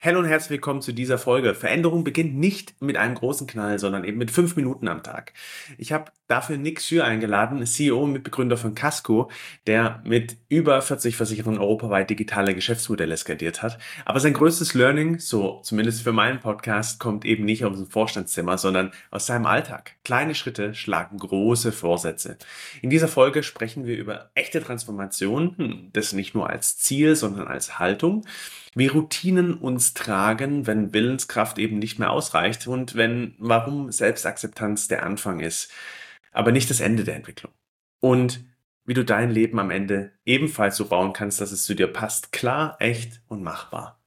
Hallo und herzlich willkommen zu dieser Folge. Veränderung beginnt nicht mit einem großen Knall, sondern eben mit 5 Minuten am Tag. Ich habe dafür Nick Schür eingeladen, CEO und Mitbegründer von Casco, der mit über 40 Versicherungen europaweit digitale Geschäftsmodelle skaliert hat. Aber sein größtes Learning, so zumindest für meinen Podcast, kommt eben nicht aus dem Vorstandszimmer, sondern aus seinem Alltag. Kleine Schritte schlagen große Vorsätze. In dieser Folge sprechen wir über echte Transformation, das nicht nur als Ziel, sondern als Haltung, wie Routinen uns tragen, wenn Willenskraft eben nicht mehr ausreicht und warum Selbstakzeptanz der Anfang ist, aber nicht das Ende der Entwicklung. Und wie du dein Leben am Ende ebenfalls so bauen kannst, dass es zu dir passt. Klar, echt und machbar.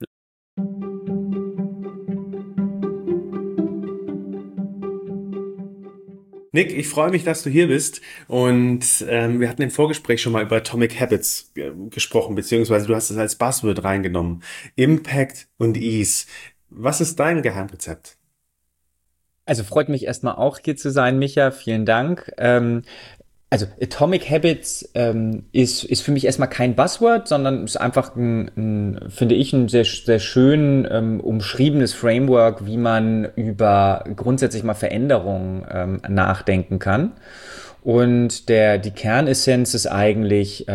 Nick, ich freue mich, dass du hier bist. Und wir hatten im Vorgespräch schon mal über Atomic Habits gesprochen, beziehungsweise du hast es als Buzzword reingenommen. Impact und Ease. Was ist dein Geheimrezept? Also freut mich erstmal auch hier zu sein, Micha. Vielen Dank. Also Atomic Habits ist für mich erstmal kein Buzzword, sondern ist einfach finde ich, ein sehr, sehr schön umschriebenes Framework, wie man über grundsätzlich mal Veränderungen nachdenken kann. Und die Kernessenz ist eigentlich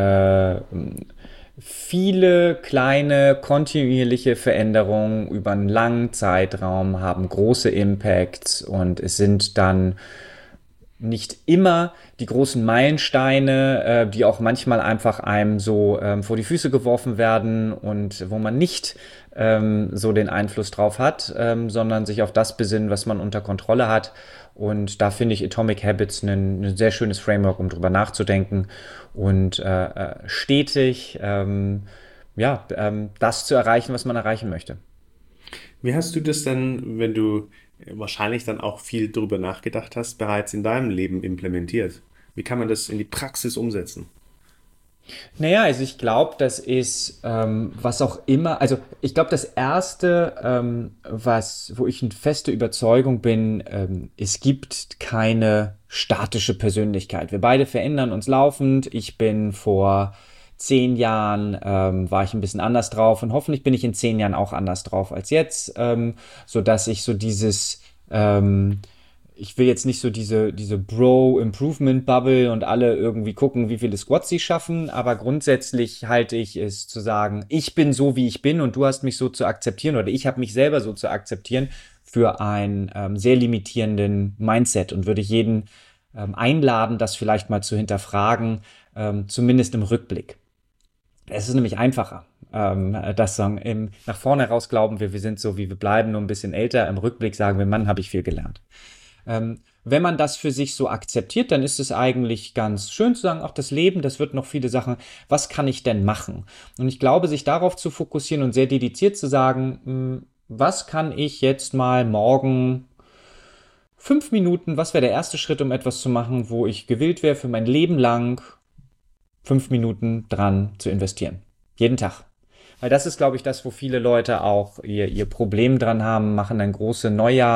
viele kleine kontinuierliche Veränderungen über einen langen Zeitraum haben große Impacts und es sind dann nicht immer die großen Meilensteine, die auch manchmal einfach einem so vor die Füße geworfen werden und wo man nicht so den Einfluss drauf hat, sondern sich auf das besinnen, was man unter Kontrolle hat. Und da finde ich Atomic Habits ein sehr schönes Framework, um drüber nachzudenken und stetig das zu erreichen, was man erreichen möchte. Wie hast du das denn, wenn du wahrscheinlich dann auch viel drüber nachgedacht hast, bereits in deinem Leben implementiert? Wie kann man das in die Praxis umsetzen? Naja, also ich glaube, das ist was auch immer. Also ich glaube, das Erste, wo ich eine feste Überzeugung bin, es gibt keine statische Persönlichkeit. Wir beide verändern uns laufend. Ich bin vor 10 Jahren war ich ein bisschen anders drauf und hoffentlich bin ich in 10 Jahren auch anders drauf als jetzt, so dass ich so ich will jetzt nicht so diese Bro-Improvement-Bubble und alle irgendwie gucken, wie viele Squats sie schaffen, aber grundsätzlich halte ich es zu sagen, ich bin so, wie ich bin und du hast mich so zu akzeptieren oder ich habe mich selber so zu akzeptieren für einen sehr limitierenden Mindset und würde ich jeden einladen, das vielleicht mal zu hinterfragen, zumindest im Rückblick. Es ist nämlich einfacher. Das sagen, nach vorne heraus glauben wir sind so, wie wir bleiben, nur ein bisschen älter. Im Rückblick sagen wir, Mann, habe ich viel gelernt. Wenn man das für sich so akzeptiert, dann ist es eigentlich ganz schön zu sagen, auch das Leben, das wird noch viele Sachen, was kann ich denn machen? Und ich glaube, sich darauf zu fokussieren und sehr dediziert zu sagen, was kann ich jetzt mal morgen 5 Minuten, was wäre der erste Schritt, um etwas zu machen, wo ich gewillt wäre, für mein Leben lang 5 Minuten dran zu investieren. Jeden Tag. Weil das ist, glaube ich, das, wo viele Leute auch ihr Problem dran haben, machen dann große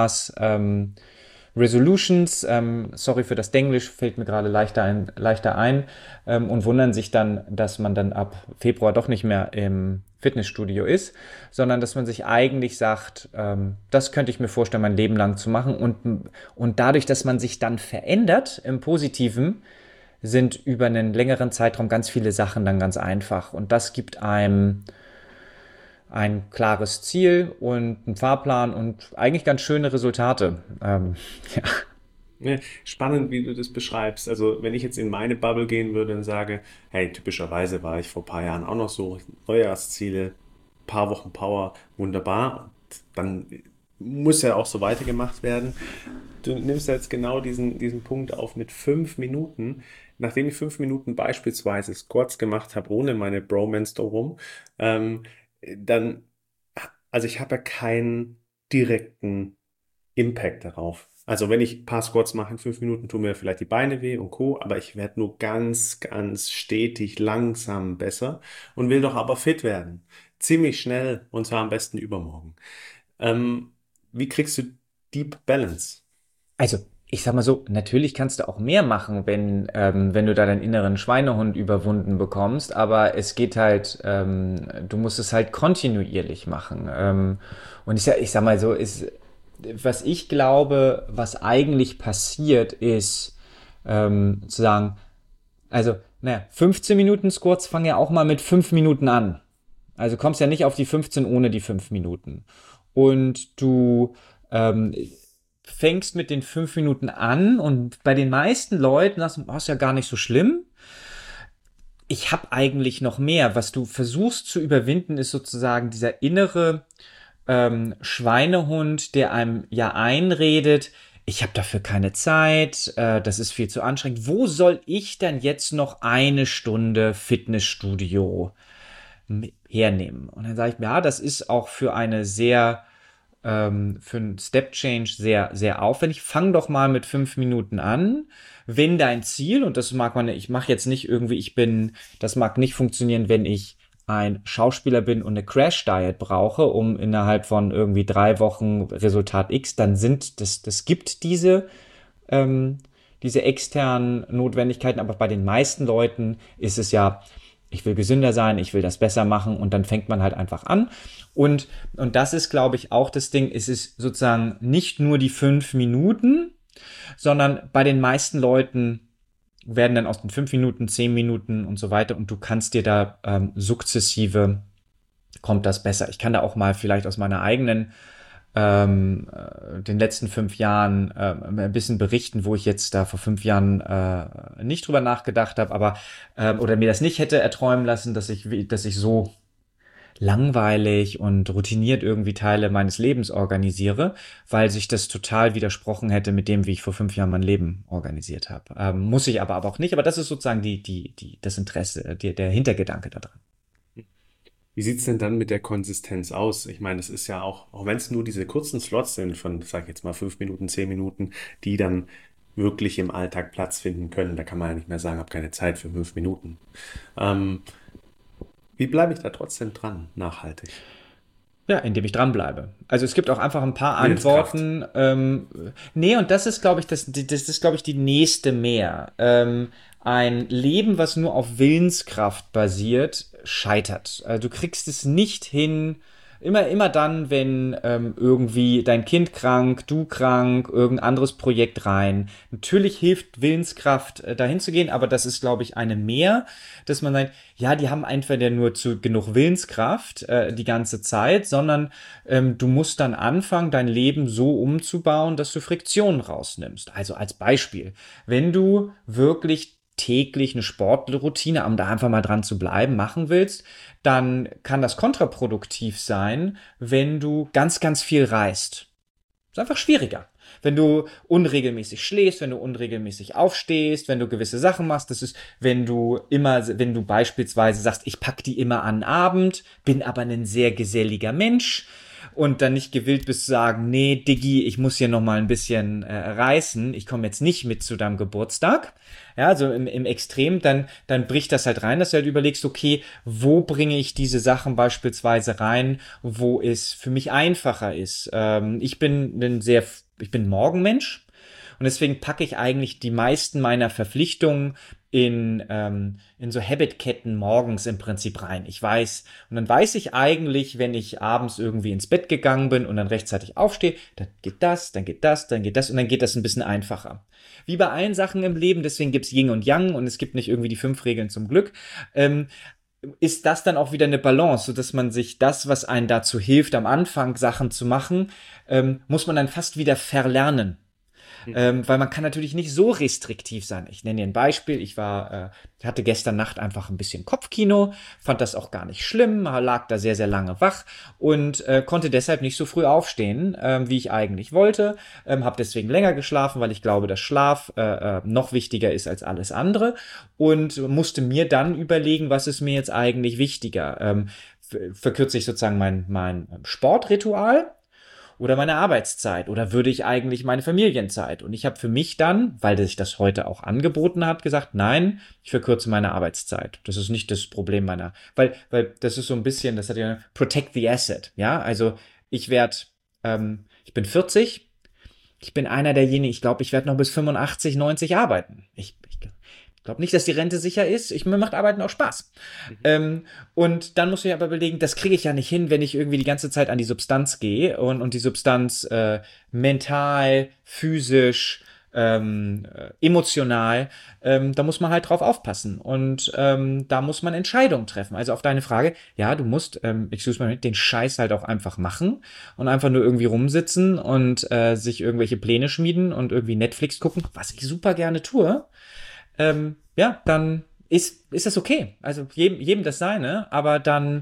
Resolutions, sorry für das Denglisch, fällt mir gerade leichter ein und wundern sich dann, dass man dann ab Februar doch nicht mehr im Fitnessstudio ist, sondern dass man sich eigentlich sagt, das könnte ich mir vorstellen, mein Leben lang zu machen und dadurch, dass man sich dann verändert im Positiven, sind über einen längeren Zeitraum ganz viele Sachen dann ganz einfach und das gibt einem ein klares Ziel und einen Fahrplan und eigentlich ganz schöne Resultate. Ja. Ja, spannend, wie du das beschreibst. Also, wenn ich jetzt in meine Bubble gehen würde und sage, hey, typischerweise war ich vor ein paar Jahren auch noch so, Neujahrsziele, paar Wochen Power, wunderbar. Und dann muss ja auch so weitergemacht werden. Du nimmst ja jetzt genau diesen Punkt auf mit 5 Minuten. Nachdem ich 5 Minuten beispielsweise Squats gemacht habe, ohne meine Bromance drumherum, ähm, dann, also ich habe ja keinen direkten Impact darauf. Also wenn ich ein paar Squats mache in 5 Minuten, tun mir vielleicht die Beine weh und Co., aber ich werde nur ganz, ganz stetig, langsam besser und will doch aber fit werden. Ziemlich schnell und zwar am besten übermorgen. Ähm, Wie kriegst du Deep Balance? Also Ich sag mal so, natürlich kannst du auch mehr machen, wenn du da deinen inneren Schweinehund überwunden bekommst, aber es geht halt, du musst es halt kontinuierlich machen. Und ich sag mal so, was ich glaube, was eigentlich passiert, ist zu sagen, also, naja, 15 Minuten Squats fangen ja auch mal mit 5 Minuten an. Also kommst ja nicht auf die 15 ohne die 5 Minuten. Und du ähm, fängst mit den 5 Minuten an und bei den meisten Leuten sagst du, oh, ist ja gar nicht so schlimm. Ich habe eigentlich noch mehr. Was du versuchst zu überwinden, ist sozusagen dieser innere Schweinehund, der einem ja einredet, ich habe dafür keine Zeit, das ist viel zu anstrengend. Wo soll ich denn jetzt noch eine Stunde Fitnessstudio hernehmen? Und dann sage ich mir, ja, das ist auch für eine für einen Step Change sehr aufwendig. Fang doch mal mit 5 Minuten an. Wenn dein Ziel, und das mag man, ich mache jetzt nicht irgendwie, das mag nicht funktionieren, wenn ich ein Schauspieler bin und eine Crash-Diet brauche, um innerhalb von irgendwie 3 Wochen Resultat X, dann das gibt ähm, diese externen Notwendigkeiten, aber bei den meisten Leuten ist es ja, ich will gesünder sein, ich will das besser machen und dann fängt man halt einfach an. Und das ist, glaube ich, auch das Ding, es ist sozusagen nicht nur die 5 Minuten, sondern bei den meisten Leuten werden dann aus den 5 Minuten 10 Minuten und so weiter und du kannst dir da sukzessive kommt das besser. Ich kann da auch mal vielleicht aus meiner eigenen den letzten 5 Jahren ein bisschen berichten, wo ich jetzt da vor 5 Jahren nicht drüber nachgedacht habe, aber oder mir das nicht hätte erträumen lassen, dass ich so langweilig und routiniert irgendwie Teile meines Lebens organisiere, weil sich das total widersprochen hätte mit dem, wie ich vor 5 Jahren mein Leben organisiert habe. Muss ich aber auch nicht. Aber das ist sozusagen das Interesse, der Hintergedanke daran. Wie sieht's denn dann mit der Konsistenz aus? Ich meine, es ist ja auch wenn es nur diese kurzen Slots sind von, sag ich jetzt mal, 5 Minuten, 10 Minuten, die dann wirklich im Alltag Platz finden können. Da kann man ja nicht mehr sagen, habe keine Zeit für 5 Minuten. Ähm, Wie bleibe ich da trotzdem dran, nachhaltig? Ja, indem ich dranbleibe. Also es gibt auch einfach ein paar Willenskraft. Antworten. Nee, und das ist, glaube ich, das ist, glaube ich, die nächste mehr. Ein Leben, was nur auf Willenskraft basiert, scheitert. Du kriegst es nicht hin, immer dann, wenn irgendwie dein Kind krank, du krank, irgendein anderes Projekt rein. Natürlich hilft Willenskraft, dahin zu gehen, aber das ist, glaube ich, eine mehr, dass man sagt, ja, die haben entweder nur zu genug Willenskraft die ganze Zeit, sondern du musst dann anfangen, dein Leben so umzubauen, dass du Friktionen rausnimmst. Also als Beispiel, wenn du wirklich täglich eine Sportroutine, um da einfach mal dran zu bleiben, machen willst, dann kann das kontraproduktiv sein, wenn du ganz viel reist. Ist einfach schwieriger. Wenn du unregelmäßig schläfst, wenn du unregelmäßig aufstehst, wenn du gewisse Sachen machst, wenn du beispielsweise sagst, ich pack die immer an den Abend, bin aber ein sehr geselliger Mensch und dann nicht gewillt bist zu sagen, nee, Diggi, ich muss hier noch mal ein bisschen reißen, ich komme jetzt nicht mit zu deinem Geburtstag. Ja, also im Extrem, dann bricht das halt rein, dass du halt überlegst, okay, wo bringe ich diese Sachen beispielsweise rein, wo es für mich einfacher ist. Ich bin Morgenmensch und deswegen packe ich eigentlich die meisten meiner Verpflichtungen in so Habitketten morgens im Prinzip rein. Und dann weiß ich eigentlich, wenn ich abends irgendwie ins Bett gegangen bin und dann rechtzeitig aufstehe, dann geht das, dann geht das, dann geht das und dann geht das ein bisschen einfacher. Wie bei allen Sachen im Leben, deswegen gibt's Yin und Yang und es gibt nicht irgendwie die 5 Regeln zum Glück. Ist das dann auch wieder eine Balance, so dass man sich das, was einen dazu hilft, am Anfang Sachen zu machen, muss man dann fast wieder verlernen. Weil man kann natürlich nicht so restriktiv sein. Ich nenne dir ein Beispiel. Hatte gestern Nacht einfach ein bisschen Kopfkino, fand das auch gar nicht schlimm, lag da sehr lange wach und konnte deshalb nicht so früh aufstehen, wie ich eigentlich wollte. Habe deswegen länger geschlafen, weil ich glaube, dass Schlaf noch wichtiger ist als alles andere und musste mir dann überlegen, was ist mir jetzt eigentlich wichtiger. Verkürze ich sozusagen mein Sportritual oder meine Arbeitszeit oder würde ich eigentlich meine Familienzeit? Und ich habe für mich dann, weil sich das heute auch angeboten hat, gesagt, nein, ich verkürze meine Arbeitszeit. Das ist nicht das Problem weil das ist so ein bisschen, das hat ja Protect the Asset, ja, also ich bin 40, Ich bin einer derjenigen, ich glaube, ich werde noch bis 85, 90 arbeiten. Ich glaube nicht, dass die Rente sicher ist. Mir macht Arbeiten auch Spaß. Mhm. Und dann muss ich aber überlegen, das kriege ich ja nicht hin, wenn ich irgendwie die ganze Zeit an die Substanz gehe und die Substanz mental, physisch, emotional, da muss man halt drauf aufpassen. Und da muss man Entscheidungen treffen. Also auf deine Frage, ja, du musst, excuse me, den Scheiß halt auch einfach machen und einfach nur irgendwie rumsitzen und sich irgendwelche Pläne schmieden und irgendwie Netflix gucken, was ich super gerne tue. Ja, dann ist das okay. Also jedem das seine, aber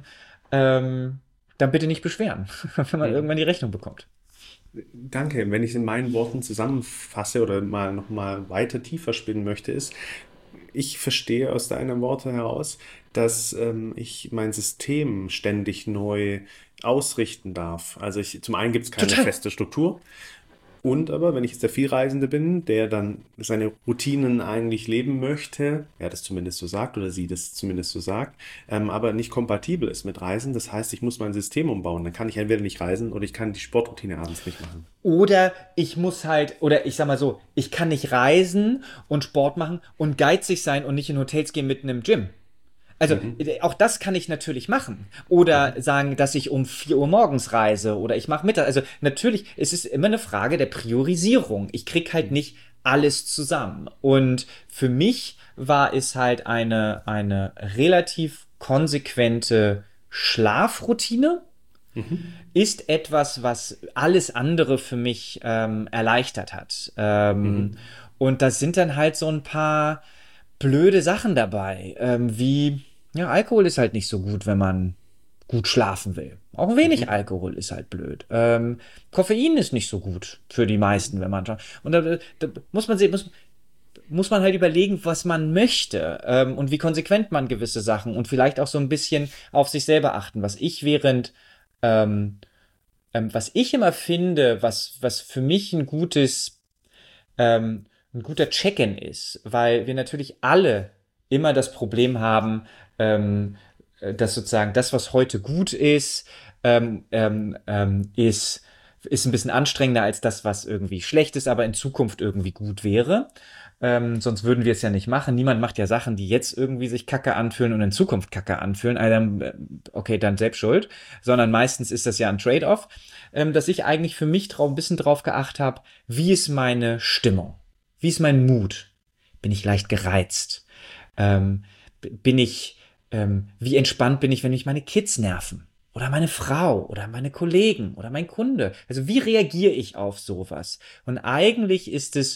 dann bitte nicht beschweren, wenn man Mhm. irgendwann die Rechnung bekommt. Danke. Wenn ich es in meinen Worten zusammenfasse oder mal noch mal weiter tiefer spinnen möchte, ist, ich verstehe aus deinen Worten heraus, dass ich mein System ständig neu ausrichten darf. Also zum einen gibt es keine Total. feste Struktur. Und aber, wenn ich jetzt der Vielreisende bin, der dann seine Routinen eigentlich leben möchte, er das zumindest so sagt oder sie das zumindest so sagt, aber nicht kompatibel ist mit Reisen, das heißt, ich muss mein System umbauen. Dann kann ich entweder nicht reisen oder ich kann die Sportroutine abends nicht machen. Oder ich muss halt, oder ich sag mal so, ich kann nicht reisen und Sport machen und geizig sein und nicht in Hotels gehen mitten im Gym. Also Mhm. auch das kann ich natürlich machen. Oder Mhm. sagen, dass ich um 4 Uhr morgens reise oder ich mache Mittag. Also natürlich, es ist immer eine Frage der Priorisierung. Ich krieg halt nicht alles zusammen. Und für mich war es halt eine relativ konsequente Schlafroutine, Mhm. ist etwas, was alles andere für mich erleichtert hat. Mhm. Und da sind dann halt so ein paar blöde Sachen dabei, wie ja, Alkohol ist halt nicht so gut, wenn man gut schlafen will. Auch wenig Mhm. Alkohol ist halt blöd. Koffein ist nicht so gut für die Mhm. meisten, wenn man und da muss man sehen, muss man halt überlegen, was man möchte und wie konsequent man gewisse Sachen und vielleicht auch so ein bisschen auf sich selber achten. Ähm, was ich immer finde, was für mich ein guter Check-in ist, weil wir natürlich alle immer das Problem haben, dass sozusagen das, was heute gut ist, ist ein bisschen anstrengender als das, was irgendwie schlecht ist, aber in Zukunft irgendwie gut wäre. Sonst würden wir es ja nicht machen. Niemand macht ja Sachen, die jetzt irgendwie sich kacke anfühlen und in Zukunft kacke anfühlen. Also, okay, dann selbst schuld. Sondern meistens ist das ja ein Trade-off, dass ich eigentlich für mich ein bisschen drauf geachtet habe, wie ist meine Stimmung? Wie ist mein Mut? Bin ich leicht gereizt? Ähm, bin ich, wie entspannt bin ich, wenn mich meine Kids nerven? Oder meine Frau oder meine Kollegen oder mein Kunde. Also wie reagiere ich auf sowas? Und eigentlich ist es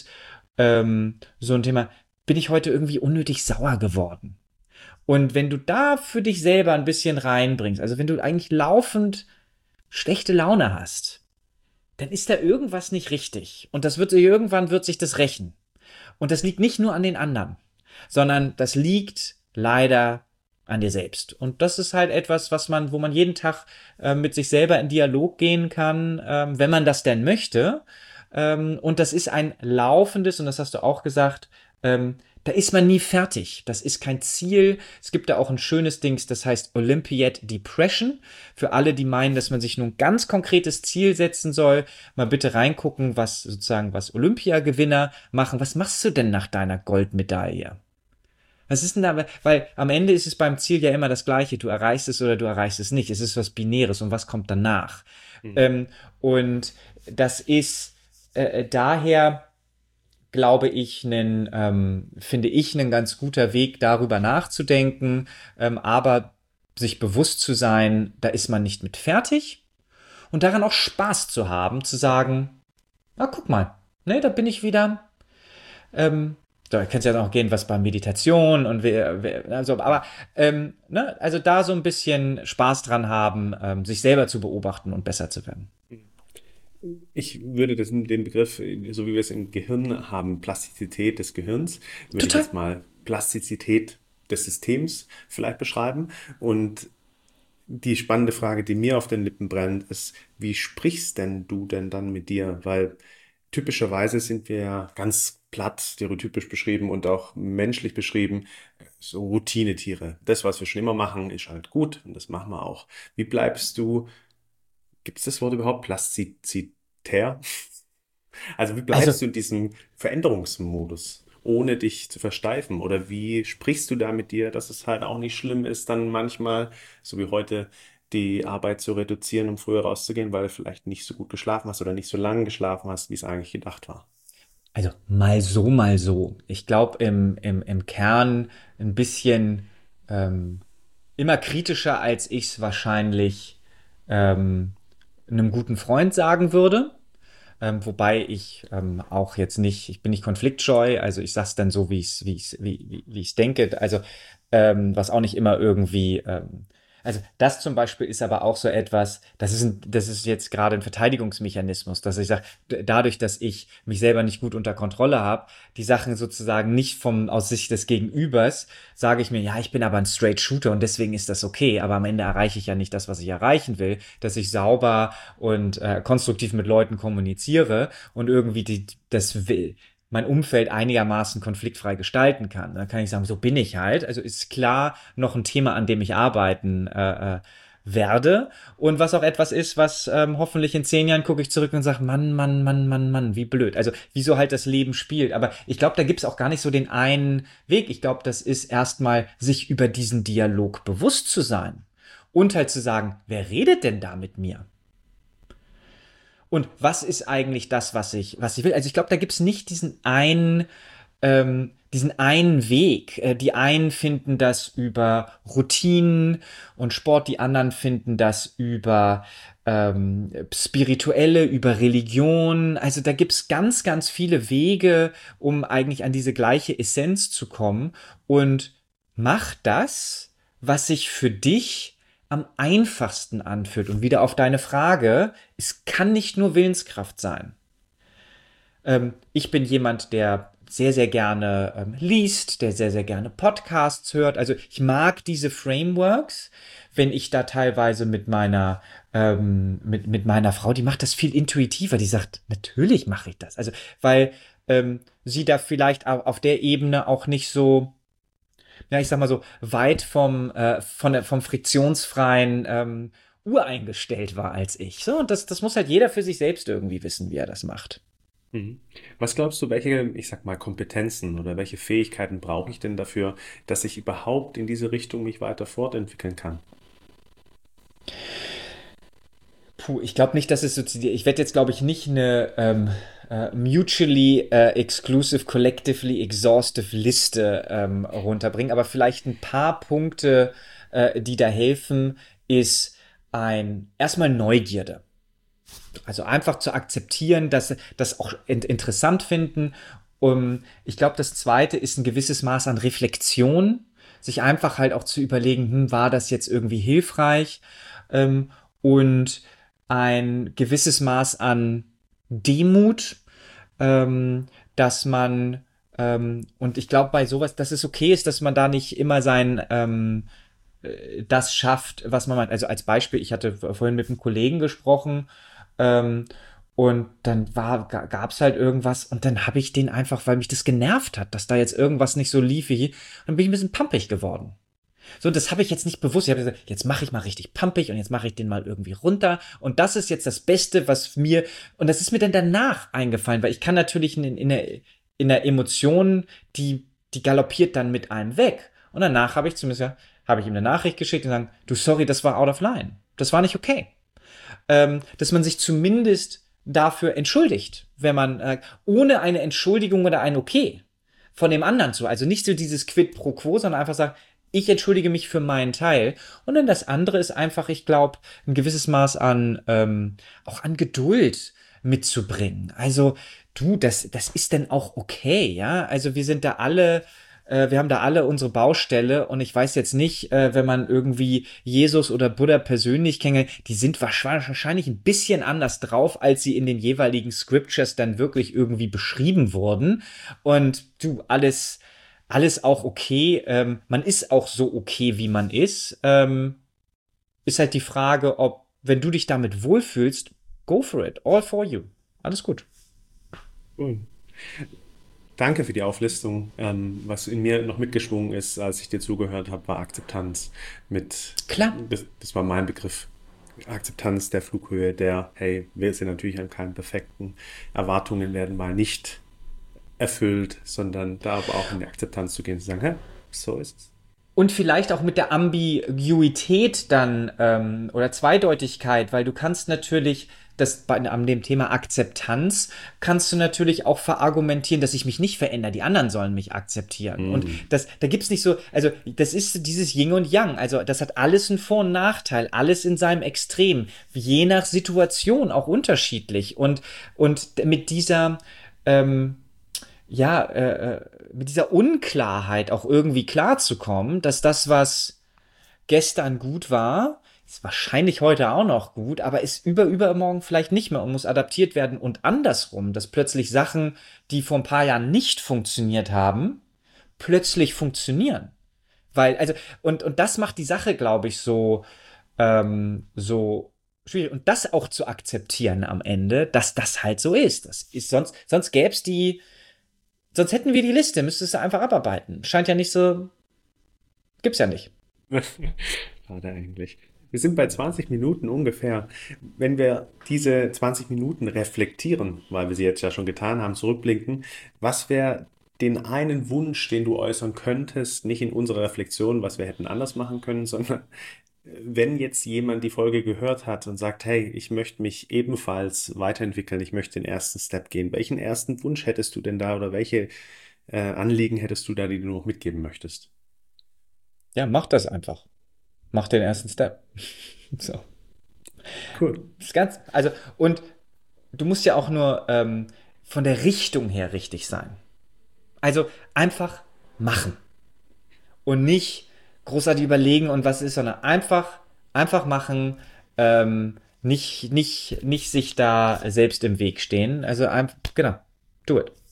so ein Thema, bin ich heute irgendwie unnötig sauer geworden? Und wenn du da für dich selber ein bisschen reinbringst, also wenn du eigentlich laufend schlechte Laune hast, dann ist da irgendwas nicht richtig. Und irgendwann wird sich das rächen. Und das liegt nicht nur an den anderen, sondern das liegt leider an dir selbst. Und das ist halt etwas, wo man jeden Tag mit sich selber in Dialog gehen kann, wenn man das denn möchte. Und das ist ein laufendes, und das hast du auch gesagt, da ist man nie fertig. Das ist kein Ziel. Es gibt da auch ein schönes Dings, das heißt Olympiad Depression. Für alle, die meinen, dass man sich nun ein ganz konkretes Ziel setzen soll, mal bitte reingucken, was Olympiagewinner machen. Was machst du denn nach deiner Goldmedaille? Was ist denn da? Weil am Ende ist es beim Ziel ja immer das Gleiche. Du erreichst es oder du erreichst es nicht. Es ist was Binäres und was kommt danach? Mhm. Ähm, und das ist daher, glaube ich, finde ich, ein ganz guter Weg, darüber nachzudenken, aber sich bewusst zu sein, da ist man nicht mit fertig und daran auch Spaß zu haben, zu sagen, ah, guck mal, ne, da bin ich wieder. Da kann es ja noch gehen, was bei Meditation und also, aber ne, also da so ein bisschen Spaß dran haben, sich selber zu beobachten und besser zu werden. Ich würde den Begriff, so wie wir es im Gehirn haben, Plastizität des Gehirns, würde ich Total. jetzt mal Plastizität des Systems vielleicht beschreiben. Und die spannende Frage, die mir auf den Lippen brennt, ist, wie sprichst denn du denn dann mit dir? Weil typischerweise sind wir ja ganz platt, stereotypisch beschrieben und auch menschlich beschrieben, so Routinetiere. Das, was wir schon immer machen, ist halt gut und das machen wir auch. Wie bleibst du, gibt es das Wort überhaupt, plastizitär? Also wie Also, bleibst du in diesem Veränderungsmodus, ohne dich zu versteifen? Oder wie sprichst du da mit dir, dass es halt auch nicht schlimm ist, dann manchmal, so wie heute, die Arbeit zu reduzieren, um früher rauszugehen, weil du vielleicht nicht so gut geschlafen hast oder nicht so lange geschlafen hast, wie es eigentlich gedacht war? also mal so, mal so. Ich glaube im Kern ein bisschen ähm, immer kritischer, als ich es wahrscheinlich ähm, einem guten Freund sagen würde. Wobei ich auch jetzt nicht, ich bin nicht konfliktscheu, also ich sag's dann so, wie ich's denke. Also was auch nicht immer irgendwie. Also das zum Beispiel ist aber auch so etwas, das ist jetzt gerade ein Verteidigungsmechanismus, dass ich sage, dadurch, dass ich mich selber nicht gut unter Kontrolle habe, die Sachen sozusagen nicht aus Sicht des Gegenübers, sage ich mir, ja, ich bin aber ein Straight Shooter und deswegen ist das okay, aber am Ende erreiche ich ja nicht das, was ich erreichen will, dass ich sauber und konstruktiv mit Leuten kommuniziere und irgendwie das will, mein Umfeld einigermaßen konfliktfrei gestalten kann. Da kann ich sagen, so bin ich halt. Also ist klar noch ein Thema, an dem ich arbeiten werde. Und was auch etwas ist, was hoffentlich in 10 Jahren gucke ich zurück und sage, Mann, Mann, Mann, Mann, Mann, wie blöd. Also wieso halt das Leben spielt. Aber ich glaube, da gibt's auch gar nicht so den einen Weg. Ich glaube, das ist erstmal, sich über diesen Dialog bewusst zu sein. Und halt zu sagen, wer redet denn da mit mir? Und was ist eigentlich das, was ich will? Also ich glaube, da gibt's nicht diesen einen Weg. Die einen finden das über Routinen und Sport, die anderen finden das über spirituelle, über Religion. Also da gibt's ganz, ganz viele Wege, um eigentlich an diese gleiche Essenz zu kommen. Und mach das, was sich für dich am einfachsten anfühlt. Und wieder auf deine Frage, es kann nicht nur Willenskraft sein. Ich bin jemand, der sehr, sehr gerne liest, der sehr, sehr gerne Podcasts hört. Also ich mag diese Frameworks, wenn ich da teilweise mit meiner Frau, die macht das viel intuitiver, die sagt, natürlich mache ich das. Also, weil sie da vielleicht auf der Ebene auch nicht so, ja, ich sag mal so, weit vom friktionsfreien ureingestellt war als ich. So, und das muss halt jeder für sich selbst irgendwie wissen, wie er das macht. Mhm. Was glaubst du, welche, ich sag mal, Kompetenzen oder welche Fähigkeiten brauche ich denn dafür, dass ich überhaupt in diese Richtung mich weiter fortentwickeln kann? Puh, ich glaube nicht, dass es so ich werde jetzt, glaube ich, nicht eine mutually exclusive, collectively exhaustive Liste runterbringen, aber vielleicht ein paar Punkte, die da helfen, ist erstmal Neugierde. Also einfach zu akzeptieren, dass das auch interessant finden. Ich glaube, das zweite ist ein gewisses Maß an Reflexion, sich einfach halt auch zu überlegen, war das jetzt irgendwie hilfreich? Und ein gewisses Maß an Demut, dass man und ich glaube bei sowas, dass es okay ist, dass man da nicht immer das schafft, was man meint. Also als Beispiel, ich hatte vorhin mit einem Kollegen gesprochen, ähm, und dann gab's halt irgendwas und dann habe ich den einfach, weil mich das genervt hat, dass da jetzt irgendwas nicht so lief wie hier, dann bin ich ein bisschen pampig geworden. So, das habe ich jetzt nicht bewusst. Ich habe gesagt, jetzt mache ich mal richtig pampig und jetzt mache ich den mal irgendwie runter. Und das ist jetzt das Beste, was mir. Und das ist mir dann danach eingefallen, weil ich kann natürlich in der Emotion, die galoppiert dann mit einem weg. Und danach habe ich zumindest ja, habe ich ihm eine Nachricht geschickt und sagen, du sorry, das war out of line. Das war nicht okay. Dass man sich zumindest dafür entschuldigt, wenn man ohne eine Entschuldigung oder ein Okay von dem anderen zu. Also nicht so dieses Quid pro quo, sondern einfach sagen, ich entschuldige mich für meinen Teil. Und dann das andere ist einfach, ich glaube, ein gewisses Maß an auch an Geduld mitzubringen. Also du, das ist denn auch okay, ja? Also wir haben da alle unsere Baustelle und ich weiß jetzt nicht, wenn man irgendwie Jesus oder Buddha persönlich kenne, die sind wahrscheinlich ein bisschen anders drauf, als sie in den jeweiligen Scriptures dann wirklich irgendwie beschrieben wurden. Und du, alles auch okay. Man ist auch so okay, wie man ist. Ist halt die Frage, ob, wenn du dich damit wohlfühlst, go for it. All for you. Alles gut. Cool. Danke für die Auflistung. Was in mir noch mitgeschwungen ist, als ich dir zugehört habe, war Akzeptanz. Klar. Das war mein Begriff. Akzeptanz der Flughöhe, der, hey, wir sind natürlich an keinem perfekten, Erwartungen werden mal nicht erfüllt, sondern da aber auch in die Akzeptanz zu gehen, zu sagen, hä, so ist es. Und vielleicht auch mit der Ambiguität dann oder Zweideutigkeit, weil du kannst natürlich an dem Thema Akzeptanz kannst du natürlich auch verargumentieren, dass ich mich nicht verändere. Die anderen sollen mich akzeptieren. Und Mhm. da gibt's nicht so, also das ist dieses Yin und Yang. Also das hat alles einen Vor- und Nachteil, alles in seinem Extrem, je nach Situation auch unterschiedlich. Und mit dieser ja, mit dieser Unklarheit auch irgendwie klarzukommen, dass das, was gestern gut war, ist wahrscheinlich heute auch noch gut, aber ist übermorgen vielleicht nicht mehr und muss adaptiert werden und andersrum, dass plötzlich Sachen, die vor ein paar Jahren nicht funktioniert haben, plötzlich funktionieren. Weil, also, und das macht die Sache, glaube ich, so schwierig. Und das auch zu akzeptieren am Ende, dass das halt so ist. Das ist sonst gäb's sonst hätten wir die Liste, müsstest du einfach abarbeiten. Scheint ja nicht so, gibt's ja nicht. Schade eigentlich. Wir sind bei 20 Minuten ungefähr. Wenn wir diese 20 Minuten reflektieren, weil wir sie jetzt ja schon getan haben, zurückblinken, was wäre den einen Wunsch, den du äußern könntest, nicht in unserer Reflexion, was wir hätten anders machen können, sondern wenn jetzt jemand die Folge gehört hat und sagt, hey, ich möchte mich ebenfalls weiterentwickeln, ich möchte den ersten Step gehen, welchen ersten Wunsch hättest du denn da oder welche Anliegen hättest du da, die du noch mitgeben möchtest? Ja, mach das einfach. Mach den ersten Step. So. Cool. Das ist ganz, also, und du musst ja auch nur von der Richtung her richtig sein. Also einfach machen. Und nicht großartig überlegen und was ist, sondern einfach machen, nicht sich da selbst im Weg stehen. Also einfach, genau, do it.